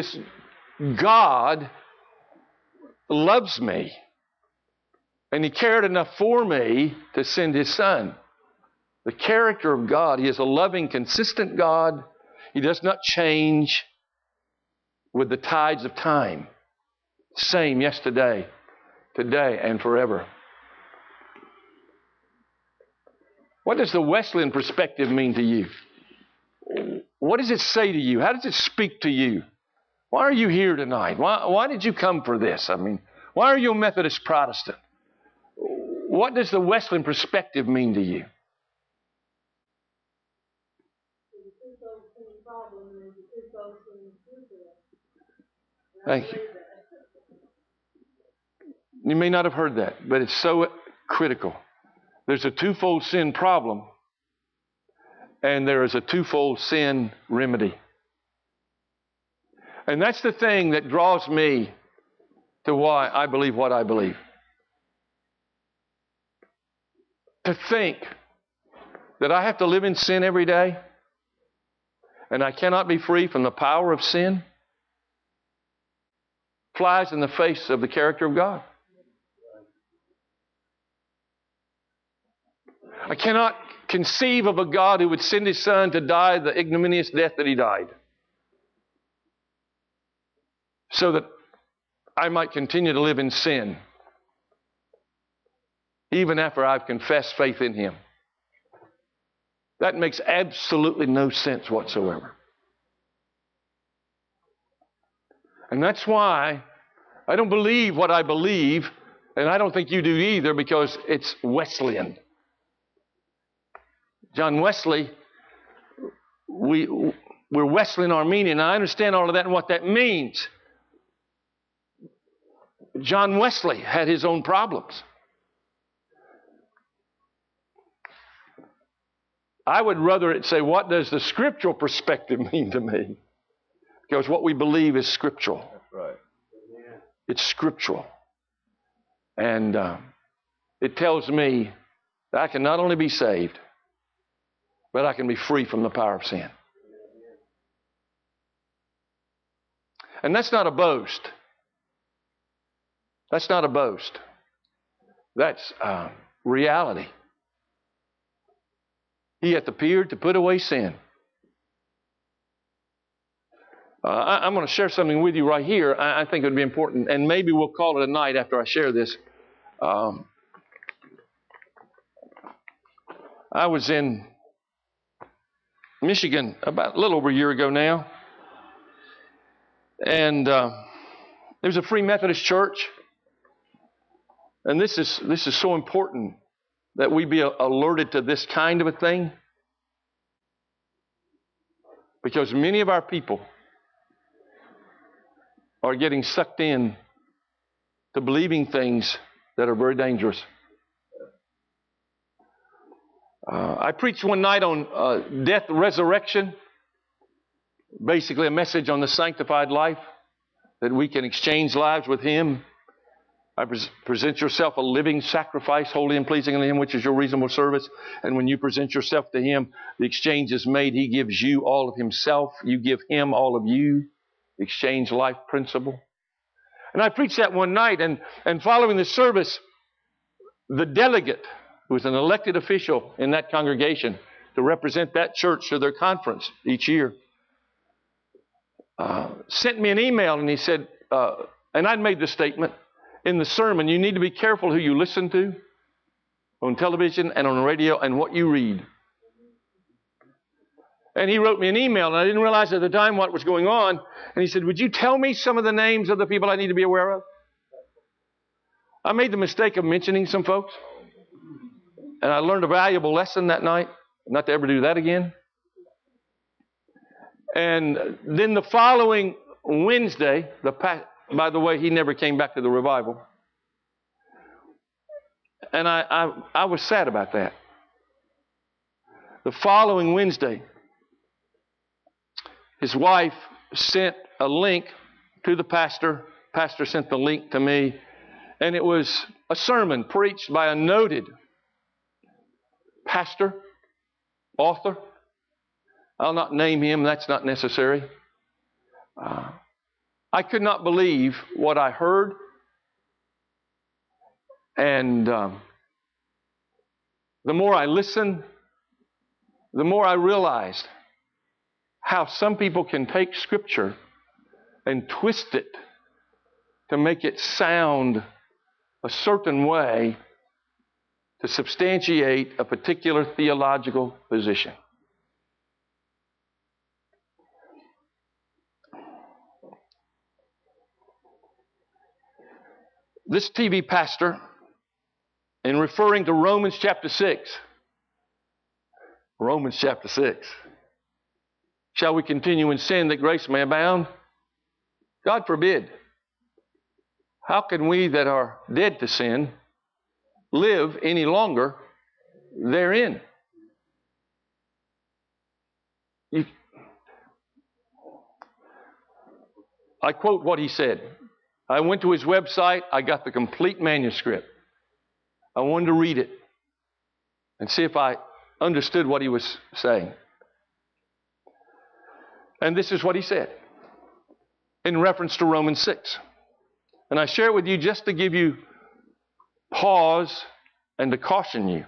God loves me, and He cared enough for me to send His Son. The character of God, He is a loving, consistent God. He does not change with the tides of time. Same yesterday, today, and forever. What does the Wesleyan perspective mean to you? What does it say to you? How does it speak to you? Why are you here tonight? Why did you come for this? I mean, why are you a Methodist Protestant? What does the Wesleyan perspective mean to you? Thank you. You may not have heard that, but it's so critical. There's a twofold sin problem, and there is a twofold sin remedy. And that's the thing that draws me to why I believe what I believe. To think that I have to live in sin every day, and I cannot be free from the power of sin, flies in the face of the character of God. I cannot conceive of a God who would send His Son to die the ignominious death that He died, so that I might continue to live in sin, even after I've confessed faith in Him. That makes absolutely no sense whatsoever. And that's why I don't believe what I believe, and I don't think you do either, because it's Wesleyan. John Wesley, we're Wesleyan Armenian, and I understand all of that and what that means. John Wesley had his own problems. I would rather it say, what does the scriptural perspective mean to me? Because what we believe is scriptural. That's right. It's scriptural. And it tells me that I can not only be saved, but I can be free from the power of sin. And that's not a boast. That's not a boast. That's reality. He hath appeared to put away sin. I'm going to share something with you right here. I think it would be important, and maybe we'll call it a night after I share this. I was in Michigan about a little over a year ago now, and there's a Free Methodist church, and this is so important that we be alerted to this kind of a thing, because many of our people are getting sucked in to believing things that are very dangerous. I preached one night on death, resurrection, basically a message on the sanctified life, that we can exchange lives with Him. I present yourself a living sacrifice, holy and pleasing unto Him, which is your reasonable service. And when you present yourself to Him, the exchange is made. He gives you all of Himself. You give Him all of you. Exchange life principle. And I preached that one night, and following the service, the delegate, who was an elected official in that congregation to represent that church to their conference each year, sent me an email, and he said, and I'd made the statement in the sermon, you need to be careful who you listen to on television and on the radio and what you read. And he wrote me an email, and I didn't realize at the time what was going on. And he said, would you tell me some of the names of the people I need to be aware of? I made the mistake of mentioning some folks. And I learned a valuable lesson that night, not to ever do that again. And then the following Wednesday, by the way, he never came back to the revival. And I was sad about that. The following Wednesday, his wife sent a link to the pastor. Pastor sent the link to me. And it was a sermon preached by a noted pastor, author. I'll not name him. That's not necessary. I could not believe what I heard. And the more I listened, the more I realized how some people can take Scripture and twist it to make it sound a certain way to substantiate a particular theological position. This TV pastor, in referring to Romans chapter 6, shall we continue in sin that grace may abound? God forbid. How can we that are dead to sin live any longer therein? I quote what he said. I went to his website. I got the complete manuscript. I wanted to read it and see if I understood what he was saying. And this is what he said in reference to Romans 6. And I share it with you just to give you pause and to caution you.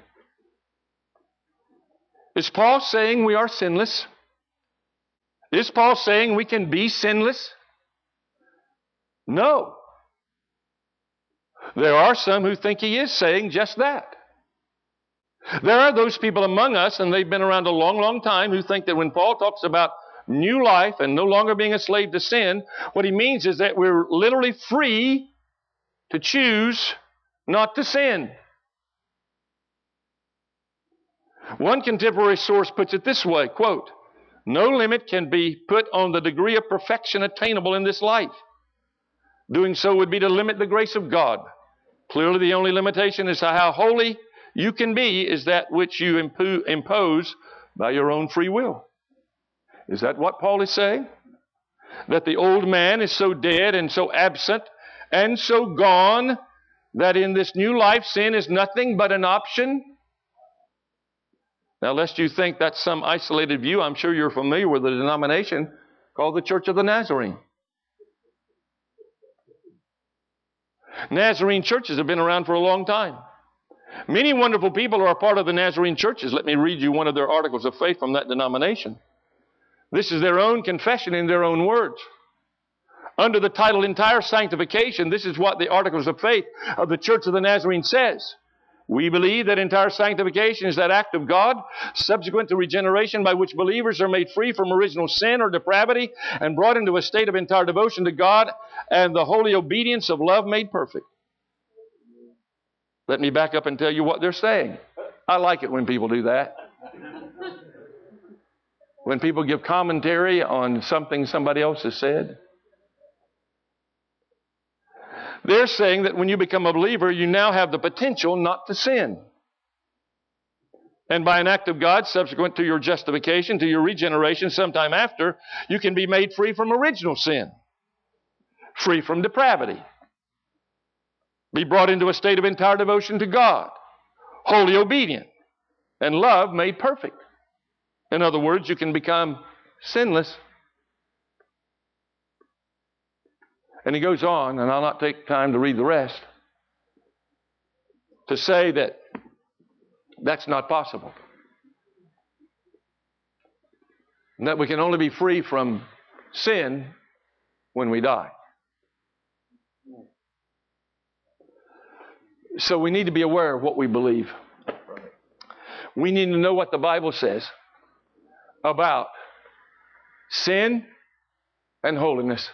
Is Paul saying we are sinless? Is Paul saying we can be sinless? No. There are some who think he is saying just that. There are those people among us, and they've been around a long, long time, who think that when Paul talks about new life and no longer being a slave to sin, what he means is that we're literally free to choose not to sin. One contemporary source puts it this way, quote, no limit can be put on the degree of perfection attainable in this life. Doing so would be to limit the grace of God. Clearly, the only limitation is how holy you can be is that which you impose by your own free will. Is that what Paul is saying? That the old man is so dead and so absent and so gone that in this new life sin is nothing but an option? Now, lest you think that's some isolated view, I'm sure you're familiar with a denomination called the Church of the Nazarene. Nazarene churches have been around for a long time. Many wonderful people are a part of the Nazarene churches. Let me read you one of their articles of faith from that denomination. This is their own confession in their own words. Under the title Entire Sanctification, this is what the articles of faith of the Church of the Nazarene says. We believe that entire sanctification is that act of God subsequent to regeneration by which believers are made free from original sin or depravity and brought into a state of entire devotion to God and the holy obedience of love made perfect. Let me back up and tell you what they're saying. I like it when people do that. When people give commentary on something somebody else has said. They're saying that when you become a believer, you now have the potential not to sin. And by an act of God, subsequent to your justification, to your regeneration, sometime after, you can be made free from original sin, free from depravity, be brought into a state of entire devotion to God, wholly obedient, and love made perfect. In other words, you can become sinless. And he goes on, and I'll not take time to read the rest, to say that that's not possible. And that we can only be free from sin when we die. So we need to be aware of what we believe. We need to know what the Bible says about sin and holiness.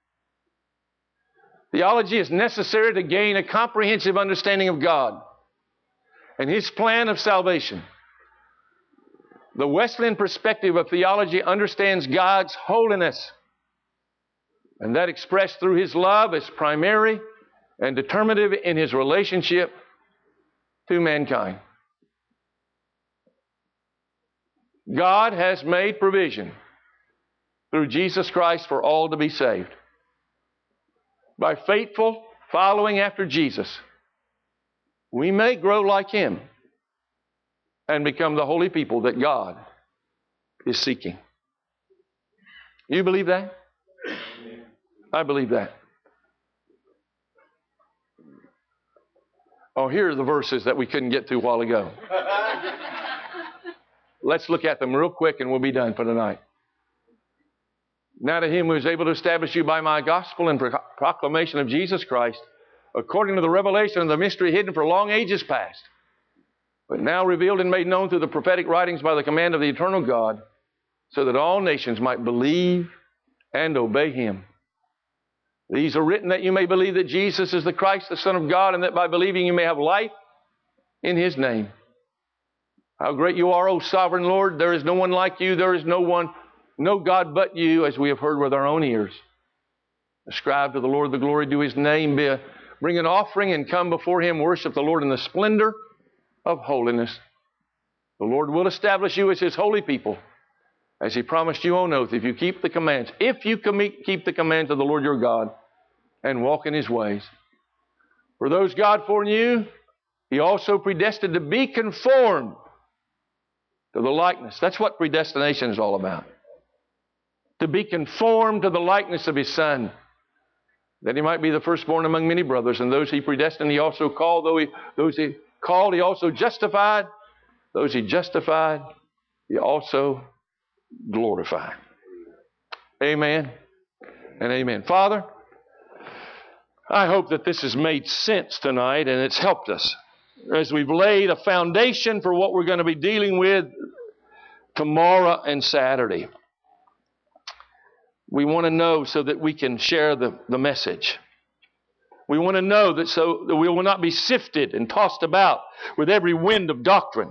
Theology is necessary to gain a comprehensive understanding of God and His plan of salvation. The Wesleyan perspective of theology understands God's holiness, and that expressed through His love as primary and determinative in His relationship to mankind. God has made provision through Jesus Christ for all to be saved. By faithful following after Jesus, we may grow like Him and become the holy people that God is seeking. You believe that? I believe that. Oh, here are the verses that we couldn't get to a while ago. Let's look at them real quick and we'll be done for tonight. Now to Him who is able to establish you by my gospel and proclamation of Jesus Christ, according to the revelation of the mystery hidden for long ages past, but now revealed and made known through the prophetic writings by the command of the eternal God, so that all nations might believe and obey Him. These are written that you may believe that Jesus is the Christ, the Son of God, and that by believing you may have life in His name. How great you are, O sovereign Lord! There is no one like you. There is no God but you, as we have heard with our own ears. Ascribe to the Lord the glory due His name. Bring an offering and come before Him. Worship the Lord in the splendor of holiness. The Lord will establish you as His holy people, as He promised you on oath, if you keep the commands. If you keep the commands of the Lord your God and walk in His ways. For those God foreknew, He also predestined to be conformed to the likeness. That's what predestination is all about. To be conformed to the likeness of His Son, that He might be the firstborn among many brothers. And those He predestined, He also called. Those He called, He also justified. Those He justified, He also glorified. Amen and amen. Father, I hope that this has made sense tonight and it's helped us as we've laid a foundation for what we're going to be dealing with tomorrow and Saturday. We want to know so that we can share the message. We want to know that so that we will not be sifted and tossed about with every wind of doctrine.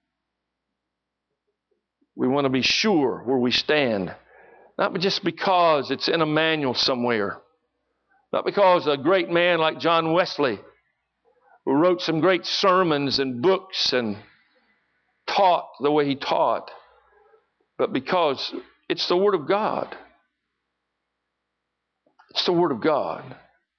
We want to be sure where we stand, not just because it's in a manual somewhere, not because a great man like John Wesley, who wrote some great sermons and books and taught the way he taught, but because it's the Word of God. It's the Word of God.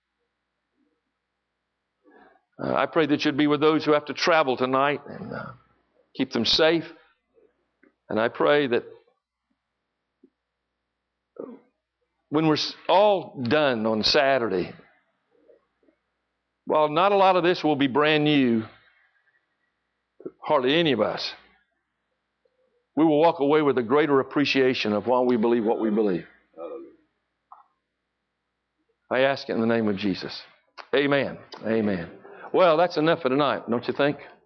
I pray that you'd be with those who have to travel tonight and keep them safe. And I pray that when we're all done on Saturday, while not a lot of this will be brand new, hardly any of us, we will walk away with a greater appreciation of why we believe what we believe. I ask it in the name of Jesus. Amen. Amen. Well, that's enough for tonight, don't you think?